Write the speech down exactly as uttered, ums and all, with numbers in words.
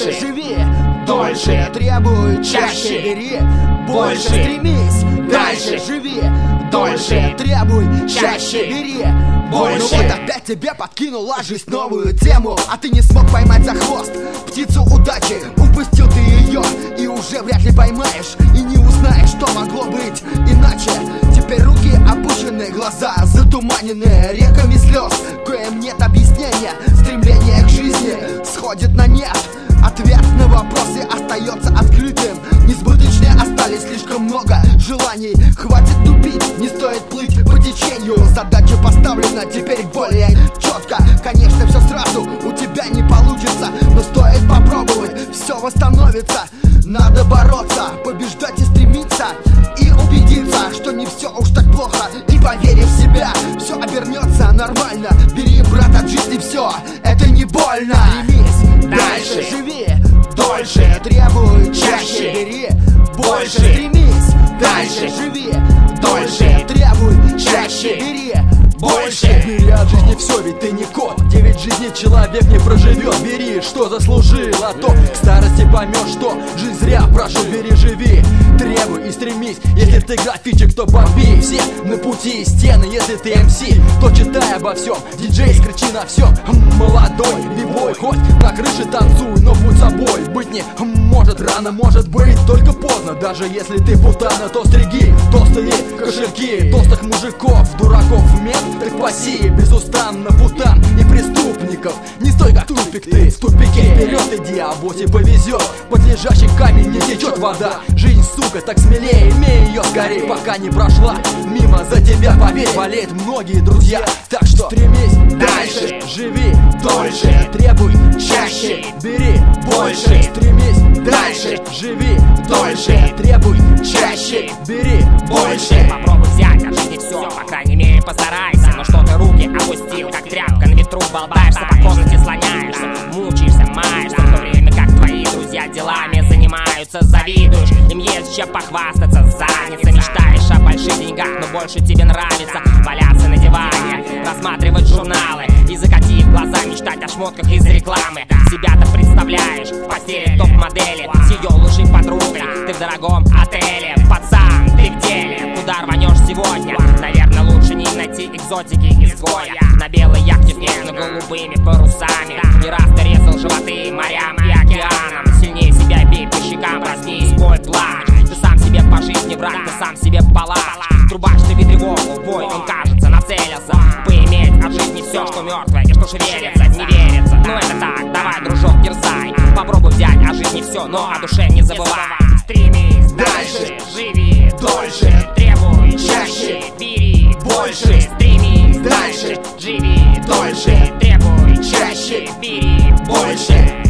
Дальше живи, дольше требуй, чаще бери, больше стремись. Дальше живи, дольше требуй, чаще бери, больше. Ну вот опять тебе подкинула жизнь новую тему, а ты не смог поймать за хвост птицу удачи. Упустил ты ее и уже вряд ли поймаешь, и не узнаешь, что могло быть иначе. Теперь руки опущены, глаза затуманены реками слез, коим нет объяснения. Стремление к жизни сходит на нет, ответ на вопросы остается открытым. Несбыточные остались слишком много желаний. Хватит тупить, не стоит плыть по течению. Задача поставлена теперь более четко. Конечно, все сразу у тебя не получится, но стоит попробовать, все восстановится. Надо бороться, побеждать и стремиться, и убедиться, что не все уж так плохо. И поверив в себя, все обернется нормально. Бери, брат, от жизни все, это не больно. Стремись, дальше живи, дольше требуй, чаще бери, больше стремись. Дальше живи, дольше требуй, чаще бери, больше. Бери от жизни все, ведь ты не кот. Девять жизней человек не проживет. Бери, что заслужил, а то к старости поймешь, что жизнь зря. Прошу, бери, живи, требуй и стремись. Если ты графичек, то бомби. Все на пути и стены. Если ты эм си, то читай обо всем. Диджей, скричи на всем. Молодой бибой, хоть на крыше танцуй, но будь собой. Быть не может рано, может быть только поздно. Даже если ты путана, то стриги толстые кошельки толстых мужиков, дураков в мент, так паси безустанно путан и преступников. Не стой как тупик ты, в тупике вперед иди, а вот и повезет. Под лежащий камень не течет вода. Жизнь, сука, так смелее, имей ее скорей, пока не прошла мимо за тебя, поверь, болеют многие друзья. Так что стремись, дальше живи, дольше требуй, чаще бери, больше стремись, дальше живи, дольше требуй, чаще бери, больше. Попробуй взять от жизни все, по крайней мере постарайся. Но что ты руки опустил, как тряпка на ветру болтаешься, по комнате слоняешься, мучаешься, маешься, в то время как твои друзья делами занимаются. Завидуешь, им есть чем похвастаться, задница. Мечтаешь о больших деньгах, но больше тебе нравится валяться на диване, рассматривать журналы и, закатив глаза, мечтать о шмотках из рекламы. Себя-то представляешь в постели топ-модели с ее лучшей подругой. Ты в дорогом отеле, пацан, ты в деле. Куда рванешь сегодня? Наверное, лучше не найти экзотики изгоя. На белой яхте с нежно-голубыми парусами. Не раз ты резал животы морям и океанам. Сильнее себя бей по щекам, проснись, бой, плачь. Ты сам себе по жизни враг, ты сам себе палач. Трубач ты ведь тревогу, бой, он кажется нацелился поиметь от жизни все, что мертвое и что шевелится, не верится. Ну это так, давай, дружок, дерзай. Попробуй взять от жизни все, но о душе не забывай. Стремись, дальше живи, дольше требуй, чаще бери, больше стремись. Дальше живи, дольше требуй, чаще бери, больше.